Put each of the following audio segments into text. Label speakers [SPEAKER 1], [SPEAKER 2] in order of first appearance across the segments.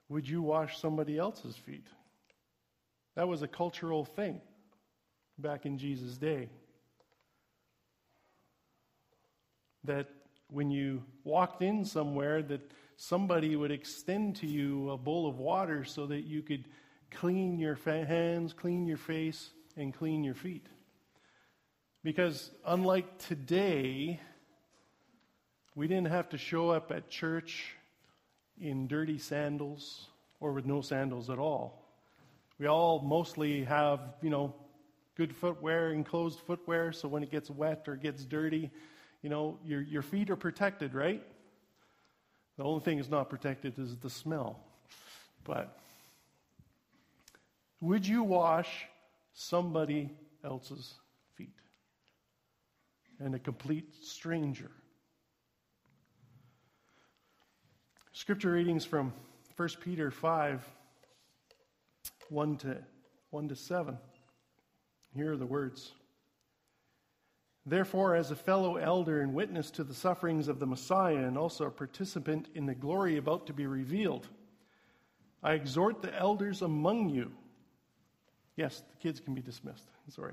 [SPEAKER 1] Would you wash somebody else's feet? That was a cultural thing back in Jesus' day. That when you walked in somewhere, that somebody would extend to you a bowl of water so that you could clean your hands, clean your face, and clean your feet. Because unlike today, we didn't have to show up at church in dirty sandals or with no sandals at all. We all mostly have, good footwear, enclosed footwear, so when it gets wet or gets dirty, your feet are protected, right? The only thing that's not protected is the smell. But would you wash somebody else's feet? And a complete stranger. Scripture readings from 1 Peter 5, 1 to 7. Here are the words. Therefore, as a fellow elder and witness to the sufferings of the Messiah and also a participant in the glory about to be revealed, I exhort the elders among you. Yes, the kids can be dismissed. Sorry.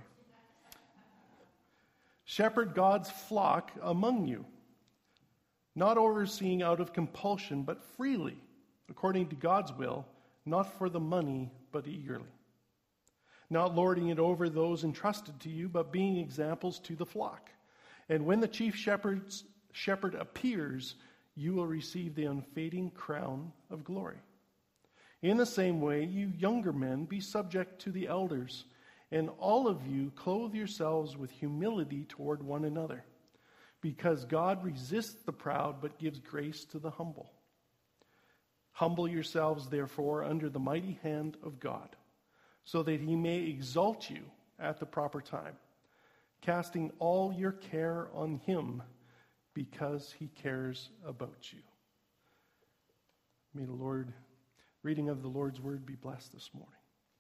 [SPEAKER 1] Shepherd God's flock among you, not overseeing out of compulsion, but freely, according to God's will, not for the money, but eagerly. Not lording it over those entrusted to you, but being examples to the flock. And when the chief shepherd appears, you will receive the unfading crown of glory. In the same way, you younger men, be subject to the elders, and all of you clothe yourselves with humility toward one another, because God resists the proud, but gives grace to the humble. Humble yourselves, therefore, under the mighty hand of God, so that he may exalt you at the proper time, casting all your care on him, because he cares about you. May the reading of the Lord's word be blessed this morning.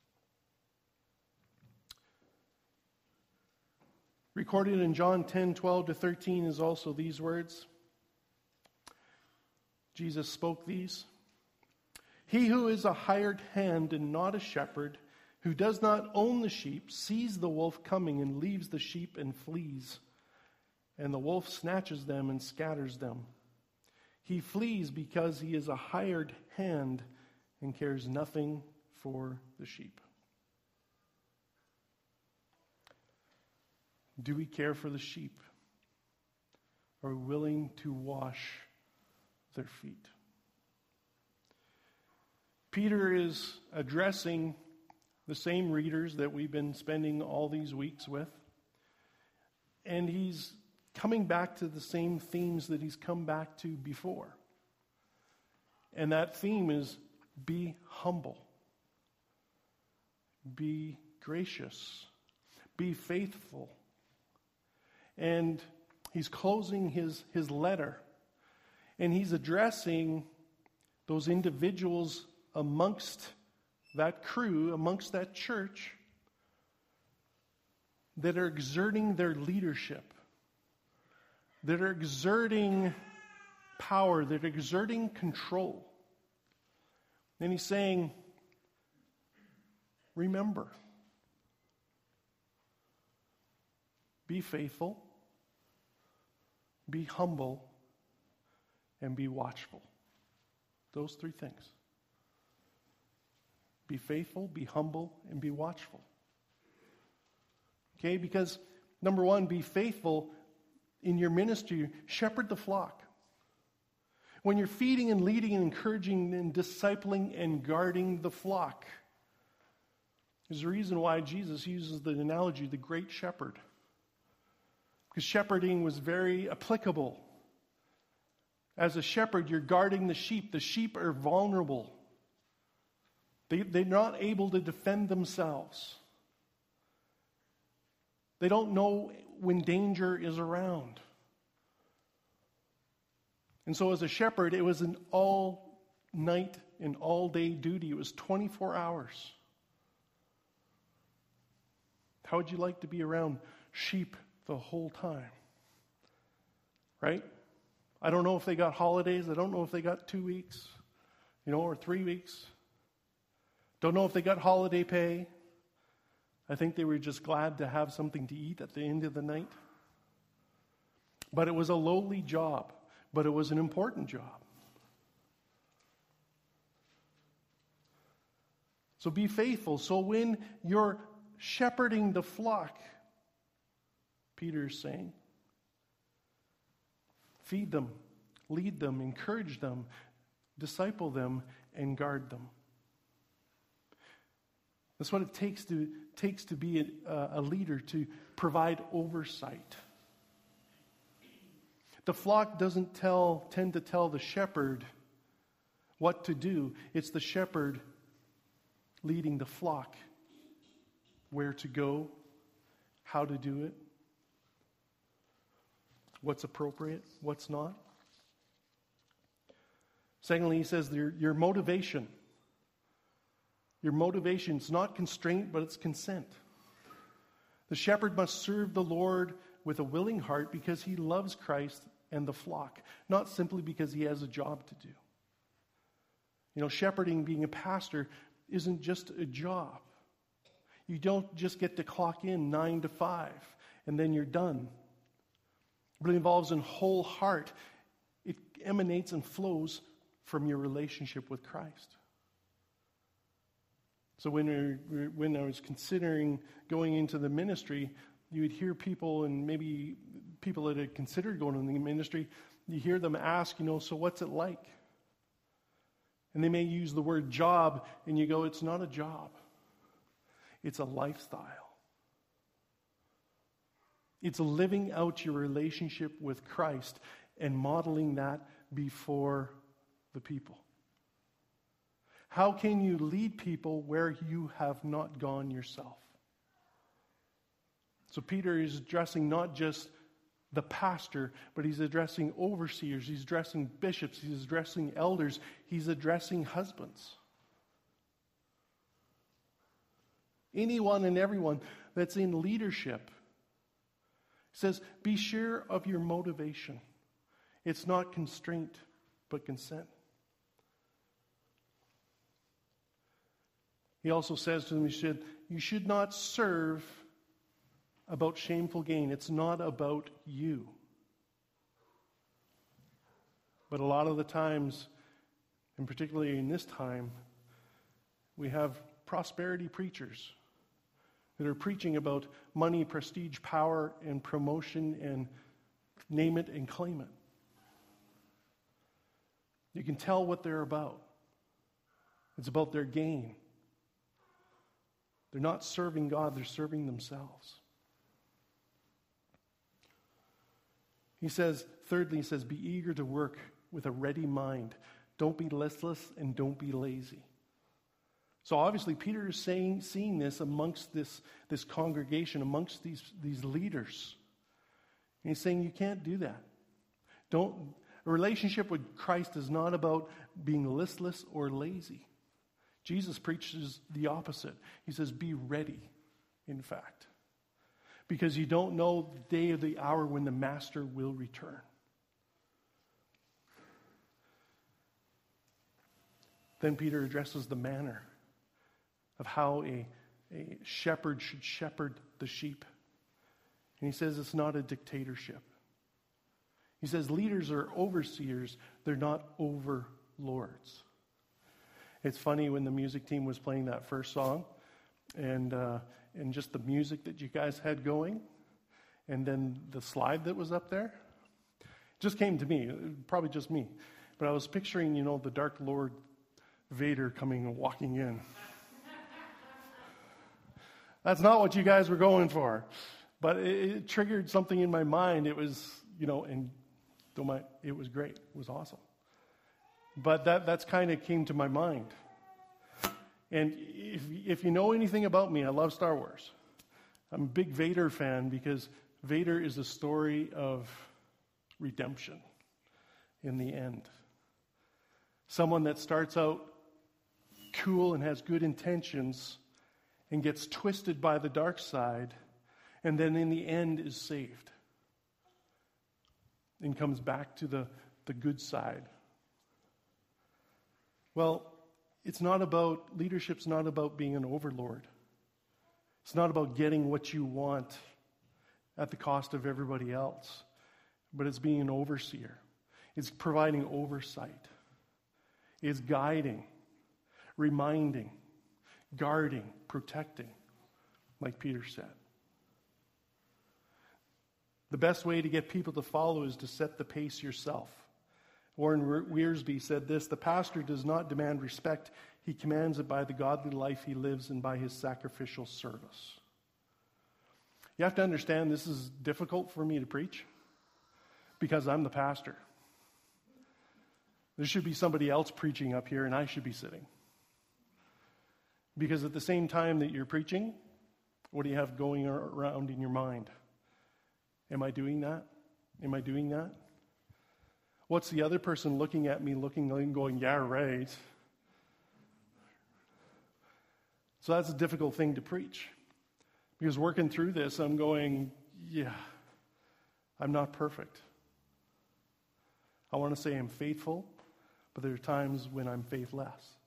[SPEAKER 1] Recorded in John 10, 12 to 13 is also these words. Jesus spoke these. He who is a hired hand and not a shepherd, who does not own the sheep, sees the wolf coming and leaves the sheep and flees. And the wolf snatches them and scatters them. He flees because he is a hired hand and cares nothing for the sheep. Do we care for the sheep? Are we willing to wash their feet? Peter is addressing the same readers that we've been spending all these weeks with. And he's coming back to the same themes that he's come back to before. And that theme is be humble. Be gracious. Be faithful. And he's closing his letter. And he's addressing those individuals amongst that crew, amongst that church, that are exerting their leadership, that are exerting power, that are exerting control. And he's saying, remember, be faithful, be humble, and be watchful. Those three things. Be faithful, be humble, and be watchful. Okay, because number one, be faithful in your ministry. Shepherd the flock. When you're feeding and leading and encouraging and discipling and guarding the flock, there's a reason why Jesus uses the analogy, the great shepherd. Because shepherding was very applicable. As a shepherd, you're guarding the sheep. The sheep are vulnerable. They're not able to defend themselves. They don't know when danger is around. And so as a shepherd, it was an all-night and all-day duty. It was 24 hours. How would you like to be around sheep the whole time? Right? I don't know if they got holidays. I don't know if they got 2 weeks. or 3 weeks. Don't know if they got holiday pay. I think they were just glad to have something to eat at the end of the night. But it was a lowly job, but it was an important job. So be faithful. So when you're shepherding the flock, Peter's saying, feed them, lead them, encourage them, disciple them, and guard them. That's what it takes to be a leader, to provide oversight. The flock doesn't tend to tell the shepherd what to do. It's the shepherd leading the flock where to go, how to do it, what's appropriate, what's not. Secondly, he says your motivation. Your motivation is not constraint, but it's consent. The shepherd must serve the Lord with a willing heart because he loves Christ and the flock, not simply because he has a job to do. Shepherding, being a pastor, isn't just a job. You don't just get to clock in 9 to 5 and then you're done. But it involves a whole heart. It emanates and flows from your relationship with Christ. So when I was considering going into the ministry, you would hear people, and maybe people that had considered going into the ministry, you hear them ask, so what's it like? And they may use the word job, and you go, it's not a job. It's a lifestyle. It's living out your relationship with Christ and modeling that before the people. How can you lead people where you have not gone yourself? So Peter is addressing not just the pastor, but he's addressing overseers, he's addressing bishops, he's addressing elders, he's addressing husbands. Anyone and everyone that's in leadership. He says, be sure of your motivation. It's not constraint, but consent. He also says to them, you should not serve about shameful gain. It's not about you. But a lot of the times, and particularly in this time, we have prosperity preachers that are preaching about money, prestige, power, and promotion, and name it and claim it. You can tell what they're about. It's about their gain. They're not serving God, they're serving themselves. He says, thirdly, be eager to work with a ready mind. Don't be listless and don't be lazy. So obviously Peter is seeing this amongst this congregation, amongst these leaders. And he's saying you can't do that. A relationship with Christ is not about being listless or lazy. Jesus preaches the opposite. He says, be ready, in fact. Because you don't know the day or the hour when the master will return. Then Peter addresses the manner of how a shepherd should shepherd the sheep. And he says it's not a dictatorship. He says leaders are overseers, they're not overlords. It's funny when the music team was playing that first song and just the music that you guys had going and then the slide that was up there. It just came to me, probably just me. But I was picturing, the Dark Lord Vader coming and walking in. That's not what you guys were going for. But it triggered something in my mind. It was, it was great. It was awesome. But that's kind of came to my mind. And if you know anything about me, I love Star Wars. I'm a big Vader fan because Vader is a story of redemption in the end. Someone that starts out cool and has good intentions and gets twisted by the dark side and then in the end is saved and comes back to the good side. Well, leadership's not about being an overlord. It's not about getting what you want at the cost of everybody else, but it's being an overseer. It's providing oversight. It's guiding, reminding, guarding, protecting, like Peter said. The best way to get people to follow is to set the pace yourself. Warren Wiersbe said this: the pastor does not demand respect, he commands it by the godly life he lives and by his sacrificial service. You have to understand this is difficult for me to preach because I'm the pastor. There should be somebody else preaching up here and I should be sitting. Because at the same time that you're preaching, what do you have going around in your mind? Am I doing that? Am I doing that? What's the other person looking at me, looking and going, yeah, right. So that's a difficult thing to preach. Because working through this, I'm going, yeah, I'm not perfect. I want to say I'm faithful, but there are times when I'm faithless.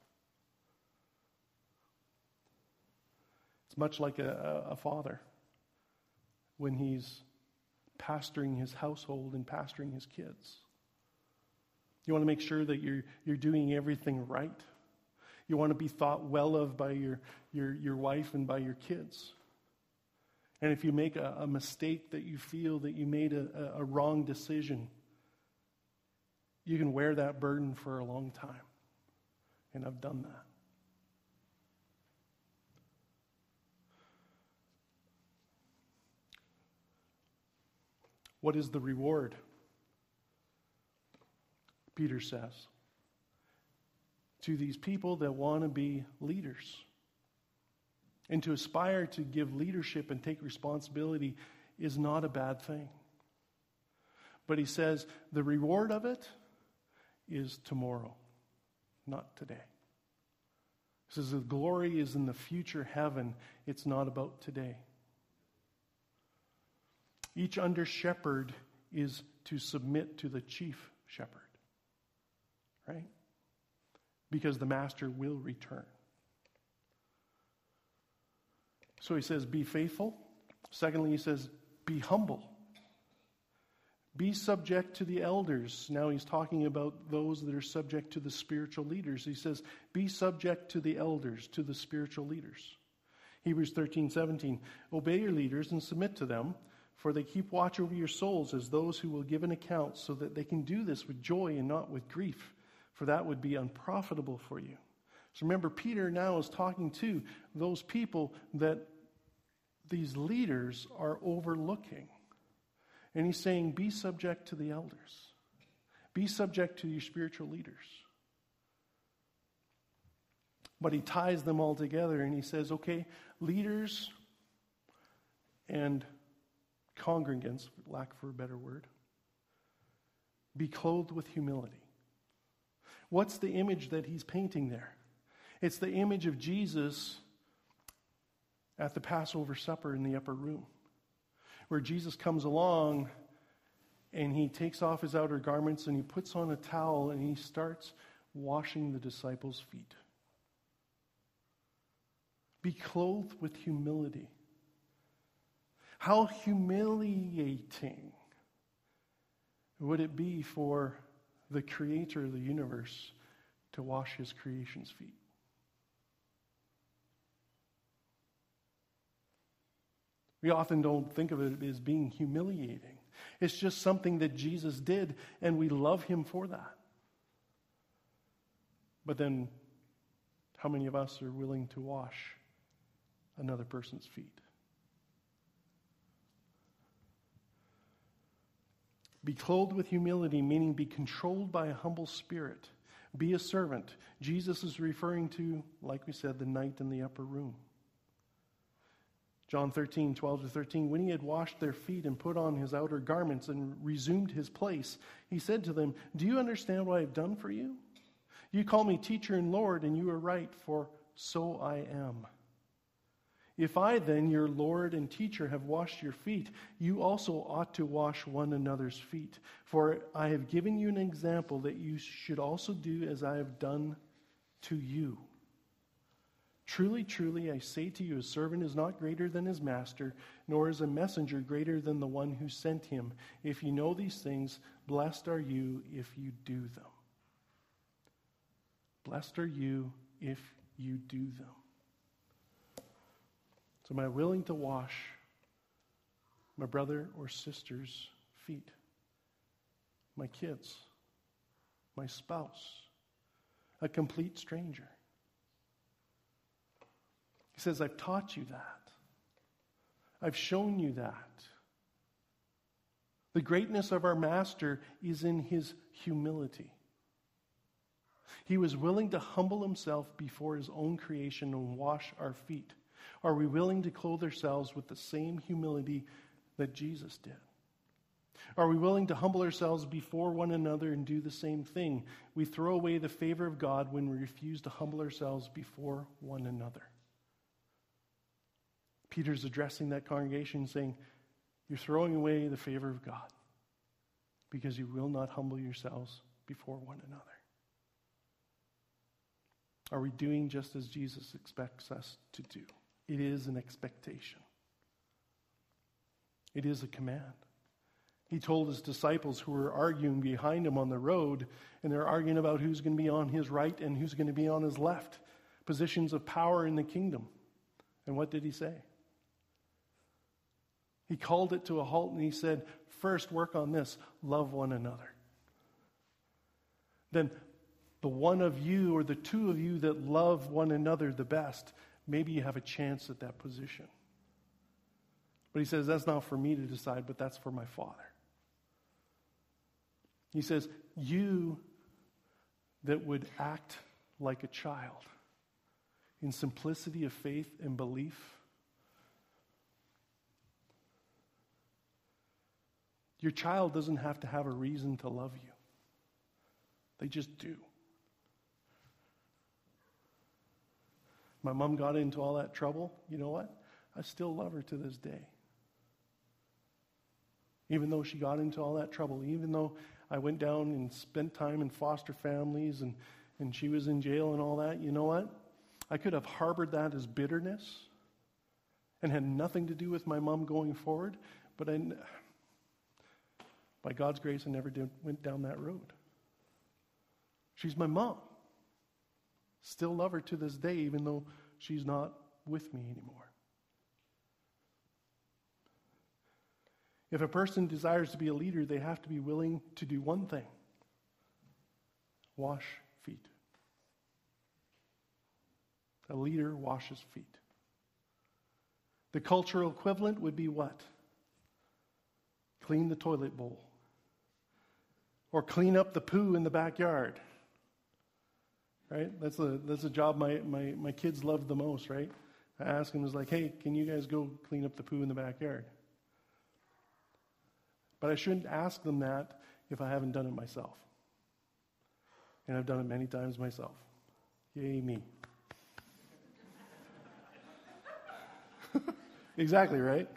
[SPEAKER 1] It's much like a father when he's pastoring his household and pastoring his kids. You want to make sure that you're doing everything right. You want to be thought well of by your wife and by your kids. And if you make a mistake that you feel that you made a wrong decision, you can wear that burden for a long time. And I've done that. What is the reward? Peter says, to these people that want to be leaders and to aspire to give leadership and take responsibility is not a bad thing. But he says the reward of it is tomorrow, not today. He says the glory is in the future heaven. It's not about today. Each under shepherd is to submit to the chief shepherd. Right? Because the master will return. So he says, be faithful. Secondly, he says, be humble. Be subject to the elders. Now he's talking about those that are subject to the spiritual leaders. He says, be subject to the elders, to the spiritual leaders. Hebrews 13:17, obey your leaders and submit to them, for they keep watch over your souls as those who will give an account, so that they can do this with joy and not with grief, for that would be unprofitable for you. So remember, Peter now is talking to those people that these leaders are overlooking. And he's saying, be subject to the elders. Be subject to your spiritual leaders. But he ties them all together and he says, okay, leaders and congregants, for lack of a better word, be clothed with humility. What's the image that he's painting there? It's the image of Jesus at the Passover supper in the upper room, where Jesus comes along and he takes off his outer garments and he puts on a towel and he starts washing the disciples' feet. Be clothed with humility. How humiliating would it be for the creator of the universe to wash his creation's feet? We often don't think of it as being humiliating. It's just something that Jesus did, and we love him for that. But then, how many of us are willing to wash another person's feet? Be clothed with humility, meaning be controlled by a humble spirit. Be a servant. Jesus is referring to, like we said, the night in the upper room. John 13:12-13, when he had washed their feet and put on his outer garments and resumed his place, he said to them, do you understand what I have done for you? You call me teacher and Lord, and you are right, for so I am. If I then, your Lord and teacher, have washed your feet, you also ought to wash one another's feet. For I have given you an example that you should also do as I have done to you. Truly, truly, I say to you, a servant is not greater than his master, nor is a messenger greater than the one who sent him. If you know these things, blessed are you if you do them. Blessed are you if you do them. So am I willing to wash my brother or sister's feet? My kids? My spouse? A complete stranger? He says, I've taught you that. I've shown you that. The greatness of our Master is in his humility. He was willing to humble himself before his own creation and wash our feet. Are we willing to clothe ourselves with the same humility that Jesus did? Are we willing to humble ourselves before one another and do the same thing? We throw away the favor of God when we refuse to humble ourselves before one another. Peter's addressing that congregation saying, you're throwing away the favor of God because you will not humble yourselves before one another. Are we doing just as Jesus expects us to do? It is an expectation. It is a command. He told his disciples who were arguing behind him on the road, and they're arguing about who's going to be on his right and who's going to be on his left, positions of power in the kingdom. And what did he say? He called it to a halt and he said, first work on this, love one another. Then the one of you or the two of you that love one another the best, maybe you have a chance at that position. But he says, that's not for me to decide, but that's for my Father. He says, you that would act like a child in simplicity of faith and belief, your child doesn't have to have a reason to love you. They just do. My mom got into all that trouble. You know what? I still love her to this day. Even though she got into all that trouble, even though I went down and spent time in foster families and she was in jail and all that, you know what? I could have harbored that as bitterness and had nothing to do with my mom going forward, but by God's grace, I never went down that road. She's my mom. Still love her to this day, even though she's not with me anymore. If a person desires to be a leader, they have to be willing to do one thing: wash feet. A leader washes feet. The cultural equivalent would be what? Clean the toilet bowl. Or clean up the poo in the backyard. Right? That's a job my kids love the most, right? I asked them, I was like, hey, can you guys go clean up the poo in the backyard? But I shouldn't ask them that if I haven't done it myself. And I've done it many times myself. Yay, me. Exactly, right?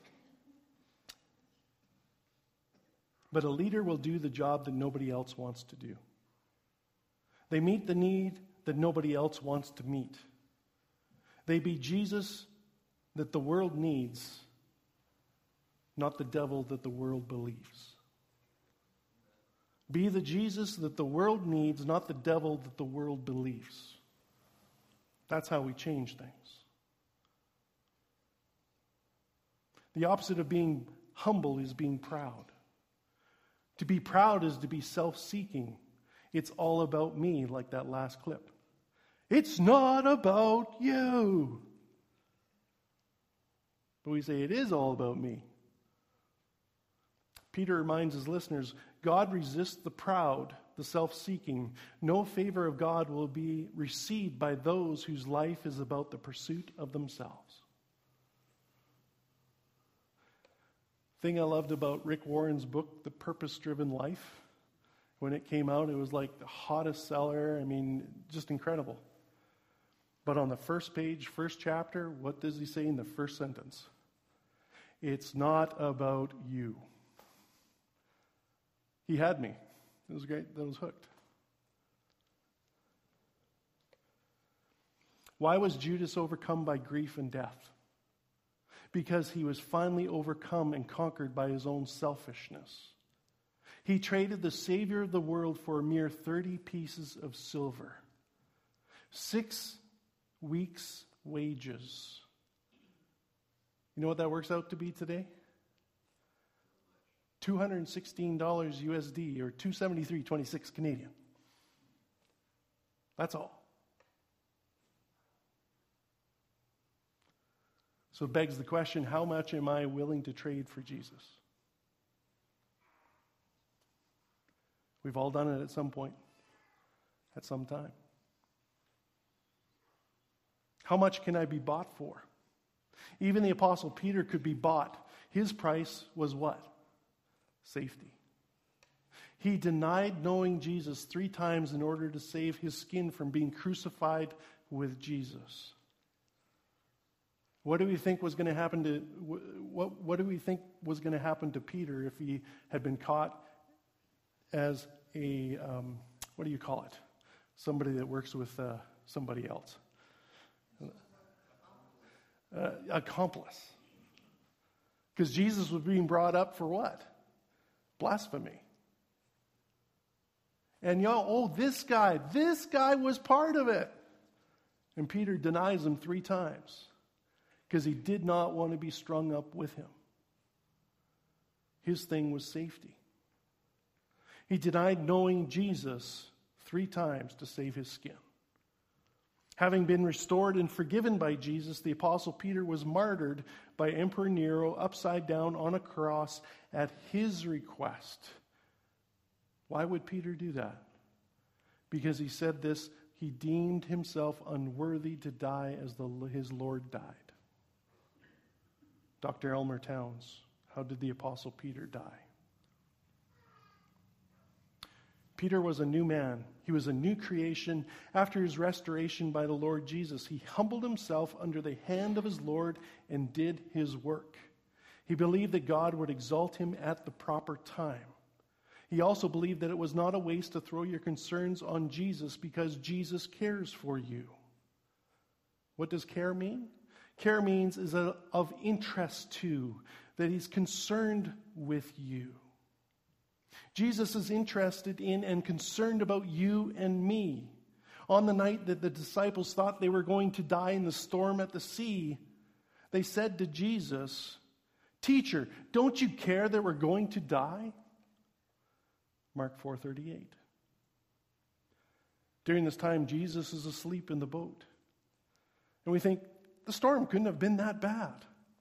[SPEAKER 1] But a leader will do the job that nobody else wants to do. They meet the need that nobody else wants to meet. They be Jesus that the world needs, not the devil that the world believes. Be the Jesus that the world needs, not the devil that the world believes. That's how we change things. The opposite of being humble is being proud. To be proud is to be self-seeking. It's all about me, like that last clip. It's not about you. But we say it is all about me. Peter reminds his listeners, God resists the proud, the self-seeking. No favor of God will be received by those whose life is about the pursuit of themselves. Thing I loved about Rick Warren's book, The Purpose-Driven Life, when it came out, it was like the hottest seller. I mean, just incredible. But on the first page, first chapter, what does he say in the first sentence? It's not about you. He had me. It was great. I was hooked. Why was Judas overcome by grief and death? Because he was finally overcome and conquered by his own selfishness. He traded the Savior of the world for a mere 30 pieces of silver. 6 weeks' wages. You know what that works out to be today? $216 USD or 273.26 Canadian. That's all. So it begs the question, how much am I willing to trade for Jesus? We've all done it at some point, at some time. How much can I be bought for? Even the Apostle Peter could be bought. His price was what? Safety. He denied knowing Jesus 3 times in order to save his skin from being crucified with Jesus. What do we think was going to happen to what do we think was going to happen to Peter if he had been caught as a what do you call it? Somebody that works with somebody else. Accomplice. Because Jesus was being brought up for what? Blasphemy. And this guy was part of it. And Peter denies him 3 times because he did not want to be strung up with him. His thing was safety. He denied knowing Jesus 3 times to save his skin. Having been restored and forgiven by Jesus, the Apostle Peter was martyred by Emperor Nero upside down on a cross at his request. Why would Peter do that? Because he said this, he deemed himself unworthy to die as his Lord died. Dr. Elmer Towns, how did the Apostle Peter die? Peter was a new man. He was a new creation. After his restoration by the Lord Jesus, he humbled himself under the hand of his Lord and did his work. He believed that God would exalt him at the proper time. He also believed that it was not a waste to throw your concerns on Jesus because Jesus cares for you. What does care mean? Care means is of interest to, that he's concerned with you. Jesus is interested in and concerned about you and me. On the night that the disciples thought they were going to die in the storm at the sea, they said to Jesus, "Teacher, don't you care that we're going to die?" Mark 4:38. During this time, Jesus is asleep in the boat. And we think, the storm couldn't have been that bad.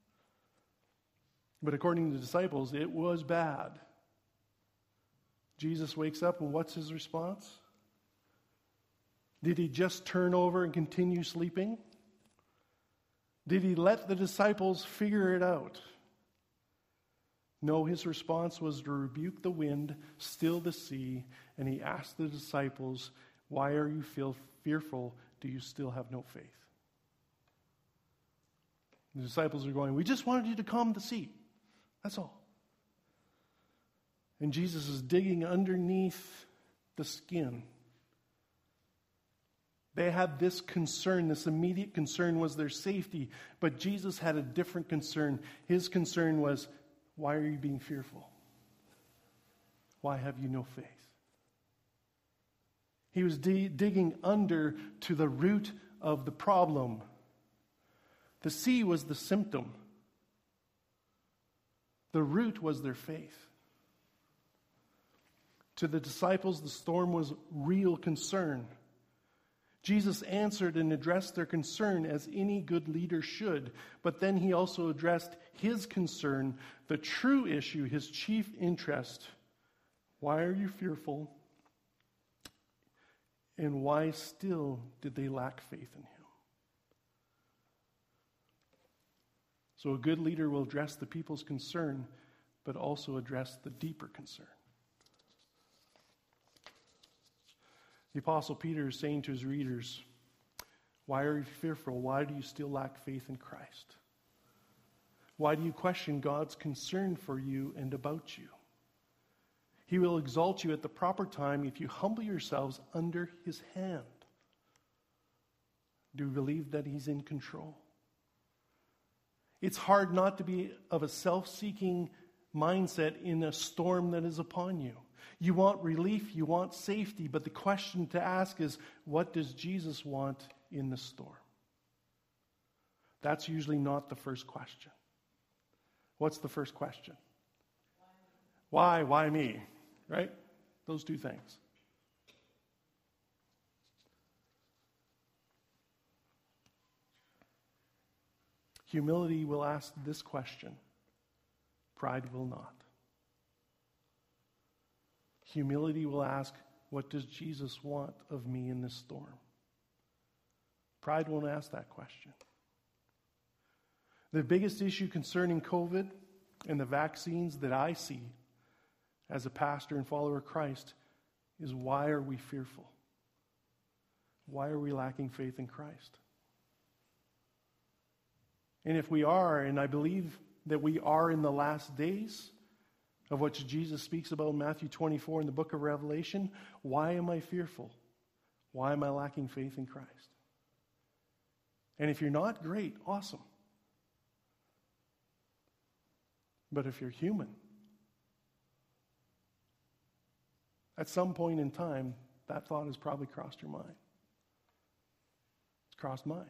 [SPEAKER 1] But according to the disciples, it was bad. Jesus wakes up, and what's his response? Did he just turn over and continue sleeping? Did he let the disciples figure it out? No, his response was to rebuke the wind, still the sea, and he asked the disciples, "Why are you fearful? Do you still have no faith?" The disciples are going, "We just wanted you to calm the sea. That's all." And Jesus is digging underneath the skin. They had this concern, this immediate concern was their safety, but Jesus had a different concern. His concern was, why are you being fearful? Why have you no faith? He was digging under to the root of the problem. The sea was the symptom. The root was their faith. To the disciples, the storm was real concern. Jesus answered and addressed their concern as any good leader should, but then he also addressed his concern, the true issue, his chief interest. Why are you fearful? And why still did they lack faith in him? So a good leader will address the people's concern, but also address the deeper concern. The Apostle Peter is saying to his readers, why are you fearful? Why do you still lack faith in Christ? Why do you question God's concern for you and about you? He will exalt you at the proper time if you humble yourselves under his hand. Do we believe that he's in control? It's hard not to be of a self-seeking mindset in a storm that is upon you. You want relief, you want safety, but the question to ask is, what does Jesus want in the storm? That's usually not the first question. What's the first question? Why? Why me? Right? Those two things. Humility will ask this question. Pride will not. Humility will ask, what does Jesus want of me in this storm? Pride won't ask that question. The biggest issue concerning COVID and the vaccines that I see as a pastor and follower of Christ is, why are we fearful? Why are we lacking faith in Christ? And if we are, and I believe that we are in the last days of what Jesus speaks about in Matthew 24 in the book of Revelation, why am I fearful? Why am I lacking faith in Christ? And if you're not, great, awesome. But if you're human, at some point in time, that thought has probably crossed your mind. It's crossed mine.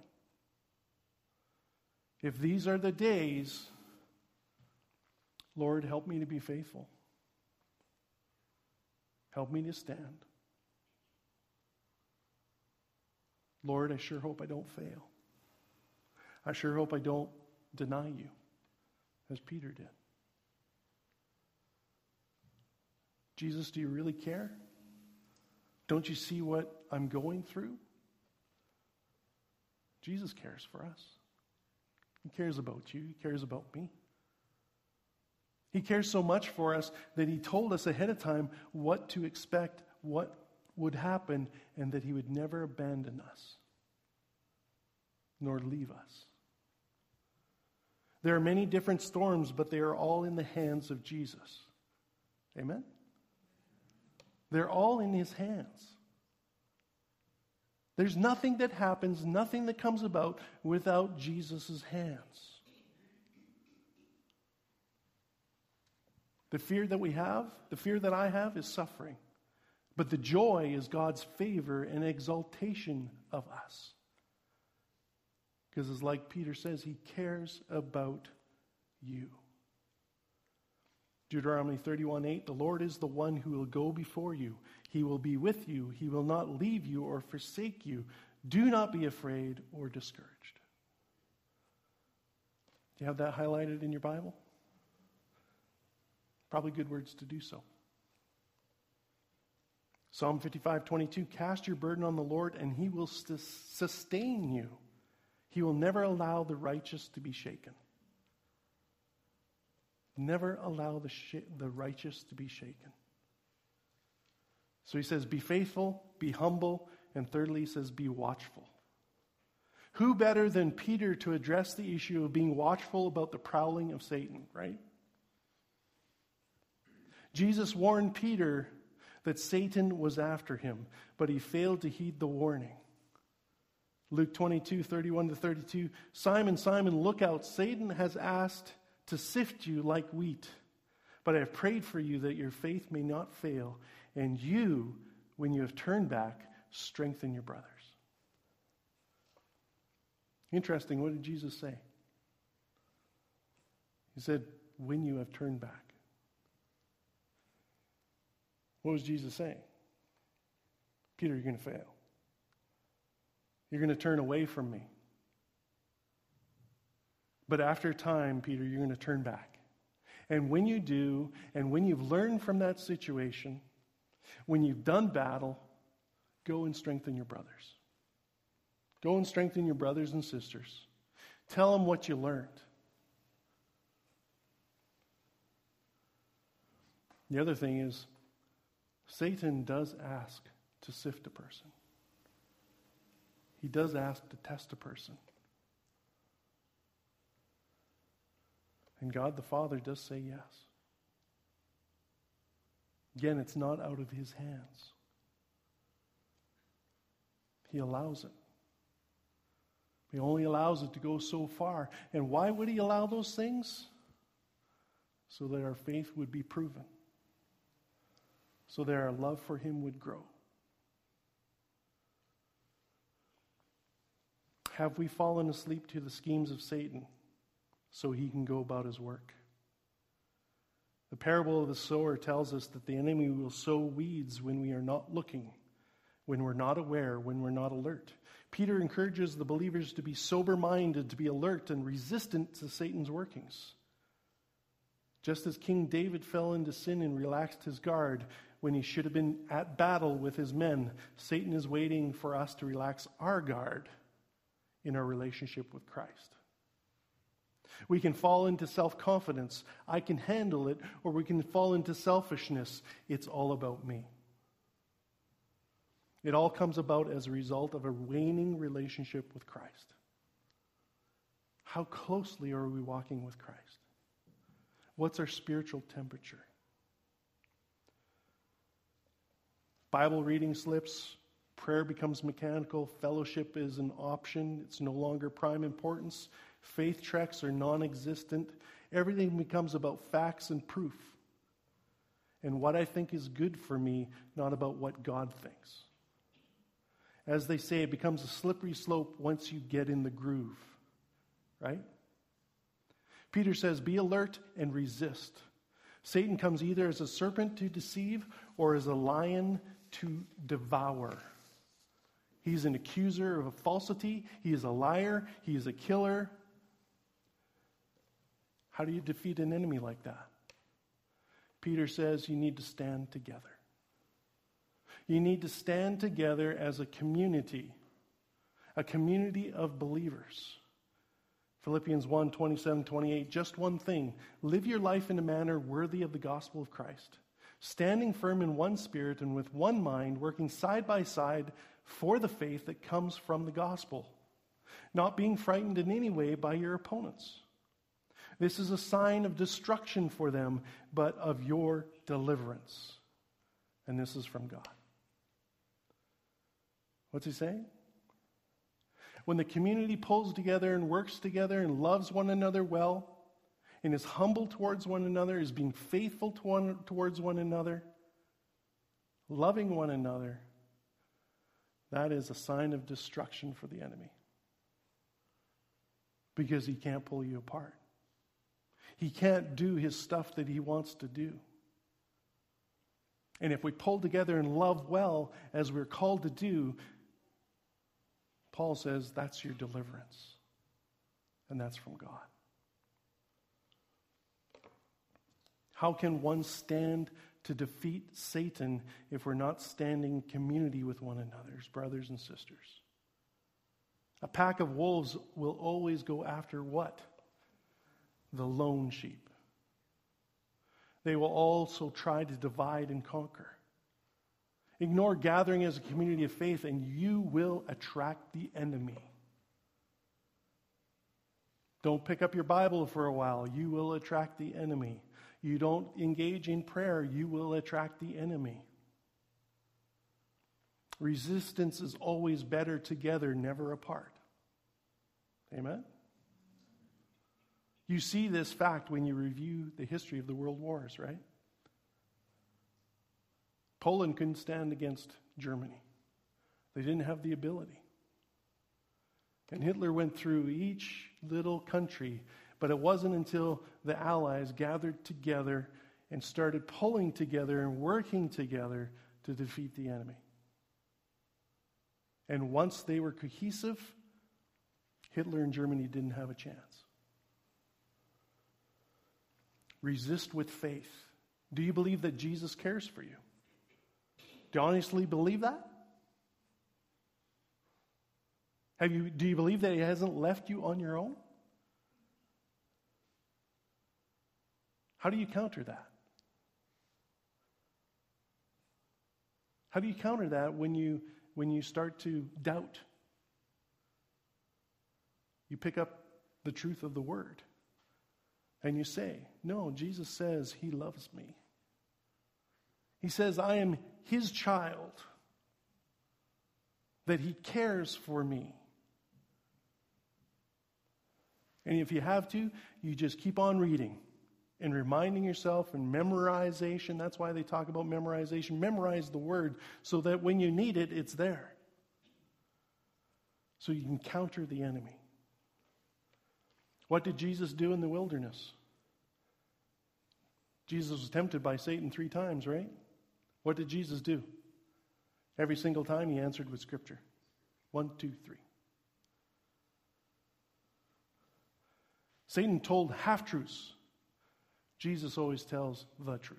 [SPEAKER 1] If these are the days, Lord, help me to be faithful. Help me to stand. Lord, I sure hope I don't fail. I sure hope I don't deny you, as Peter did. Jesus, do you really care? Don't you see what I'm going through? Jesus cares for us. He cares about you. He cares about me. He cares so much for us that he told us ahead of time what to expect, what would happen, and that he would never abandon us, nor leave us. There are many different storms, but they are all in the hands of Jesus. Amen? They're all in his hands. There's nothing that happens, nothing that comes about without Jesus' hands. The fear that we have, the fear that I have, is suffering. But the joy is God's favor and exaltation of us. Because it's like Peter says, he cares about you. Deuteronomy 31:8, the Lord is the one who will go before you. He will be with you. He will not leave you or forsake you. Do not be afraid or discouraged. Do you have that highlighted in your Bible? Probably good words to do so. Psalm 55:22, cast your burden on the Lord and he will sustain you. He will never allow the righteous to be shaken. Never allow the righteous to be shaken. So he says, be faithful, be humble, and thirdly he says, be watchful. Who better than Peter to address the issue of being watchful about the prowling of Satan, right? Jesus warned Peter that Satan was after him, but he failed to heed the warning. Luke 22:31-32, Simon, Simon, look out, Satan has asked to sift you like wheat. But I have prayed for you that your faith may not fail, and you, when you have turned back, strengthen your brothers. Interesting, what did Jesus say? He said, when you have turned back. What was Jesus saying? Peter, you're going to fail. You're going to turn away from me. But after a time, Peter, you're going to turn back. And when you do, and when you've learned from that situation, when you've done battle, go and strengthen your brothers. Go and strengthen your brothers and sisters. Tell them what you learned. The other thing is, Satan does ask to sift a person. He does ask to test a person. And God the Father does say yes. Again, it's not out of his hands. He allows it. He only allows it to go so far. And why would he allow those things? So that our faith would be proven. So that our love for him would grow. Have we fallen asleep to the schemes of Satan so he can go about his work? The parable of the sower tells us that the enemy will sow weeds when we are not looking, when we're not aware, when we're not alert. Peter encourages the believers to be sober-minded, to be alert and resistant to Satan's workings. Just as King David fell into sin and relaxed his guard when he should have been at battle with his men, Satan is waiting for us to relax our guard in our relationship with Christ. We can fall into self-confidence. I can handle it. Or we can fall into selfishness. It's all about me. It all comes about as a result of a waning relationship with Christ. How closely are we walking with Christ? What's our spiritual temperature? Bible reading slips. Prayer becomes mechanical. Fellowship is an option. It's no longer prime importance. Faith treks are non-existent. Everything becomes about facts and proof. And what I think is good for me, not about what God thinks. As they say, it becomes a slippery slope once you get in the groove. Right? Peter says, be alert and resist. Satan comes either as a serpent to deceive or as a lion to devour. He's an accuser of falsity. He is a liar. He is a killer. How do you defeat an enemy like that? Peter says you need to stand together. You need to stand together as a community of believers. Philippians 1, 27, 28, just one thing. Live your life in a manner worthy of the gospel of Christ, standing firm in one spirit and with one mind, working side by side for the faith that comes from the gospel, not being frightened in any way by your opponents. This is a sign of destruction for them, but of your deliverance. And this is from God. What's he saying? When the community pulls together and works together and loves one another well, and is humble towards one another, is being faithful towards one another, loving one another, that is a sign of destruction for the enemy. Because he can't pull you apart. He can't do his stuff that he wants to do. And if we pull together and love well, as we're called to do, Paul says that's your deliverance. And that's from God. How can one stand to defeat Satan if we're not standing in community with one another, as brothers and sisters? A pack of wolves will always go after what? The lone sheep. They will also try to divide and conquer. Ignore gathering as a community of faith and you will attract the enemy. Don't pick up your Bible for a while. You will attract the enemy. You don't engage in prayer. You will attract the enemy. Resistance is always better together, never apart. Amen? You see this fact when you review the history of the world wars, right? Poland couldn't stand against Germany. They didn't have the ability. And Hitler went through each little country, but it wasn't until the Allies gathered together and started pulling together and working together to defeat the enemy. And once they were cohesive, Hitler and Germany didn't have a chance. Resist with faith. Do you believe that Jesus cares for you? Do you honestly believe that? Do you believe that he hasn't left you on your own? How do you counter that? How do you counter that when you start to doubt? You pick up the truth of the word and you say, no, Jesus says he loves me. He says, I am his child, that he cares for me. And if you have to, you just keep on reading and reminding yourself, and memorization. That's why they talk about memorization. Memorize the word so that when you need it, it's there. So you can counter the enemy. What did Jesus do in the wilderness? Jesus was tempted by Satan 3 times, right? What did Jesus do? Every single time he answered with Scripture. 1, 2, 3. Satan told half-truths. Jesus always tells the truth.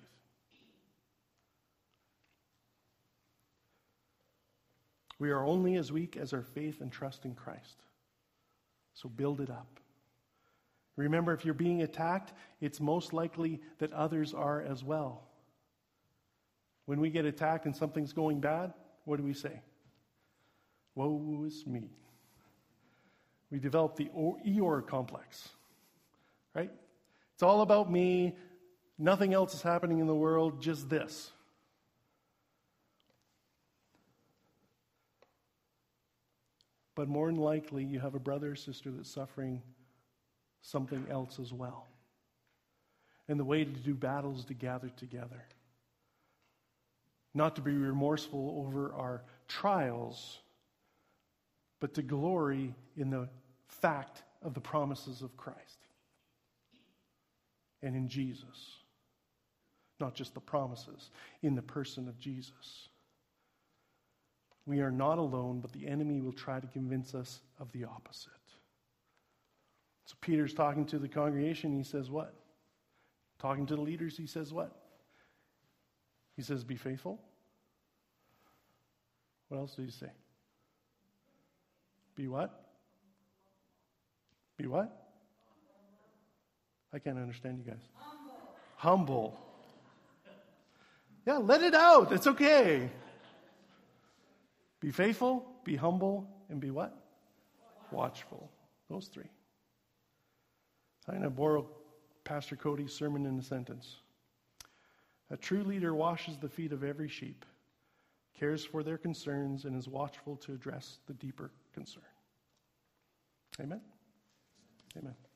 [SPEAKER 1] We are only as weak as our faith and trust in Christ. So build it up. Remember, if you're being attacked, it's most likely that others are as well. When we get attacked and something's going bad, what do we say? Woe is me. We develop the Eeyore complex, right? It's all about me. Nothing else is happening in the world, just this. But more than likely, you have a brother or sister that's suffering something else as well. And the way to do battle is to gather together. Not to be remorseful over our trials, but to glory in the fact of the promises of Christ. And in Jesus. Not just the promises, in the person of Jesus. We are not alone, but the enemy will try to convince us of the opposite. So Peter's talking to the congregation, he says what? Talking to the leaders, he says what? He says, be faithful. What else did he say? Be what? Be what? I can't understand you guys. Humble. Yeah, let it out. It's okay. Be faithful, be humble, and be what? Watchful. Those 3. I'm going to borrow Pastor Cody's sermon in a sentence. A true leader washes the feet of every sheep, cares for their concerns, and is watchful to address the deeper concern. Amen? Amen.